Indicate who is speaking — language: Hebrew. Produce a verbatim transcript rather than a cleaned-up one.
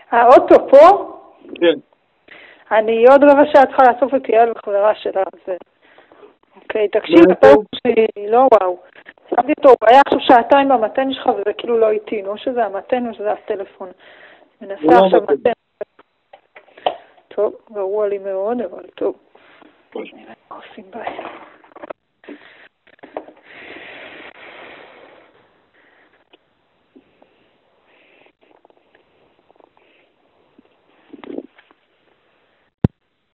Speaker 1: האוטו פה?
Speaker 2: כן.
Speaker 1: אני עוד רבע שעה צריכה לאסוף את יעל וחברה שלה. אוקיי, תקשיב, אתה שלי, לא וואו. שמתי אותו, הוא היה עכשיו שעתיים במתן שלך וזה כאילו לא איתי, לא שזה המתן או שזה הטלפון. מנסה עכשיו מתן. טוב, גרוע לי מאוד, אבל טוב. נראה מה עושים ביי.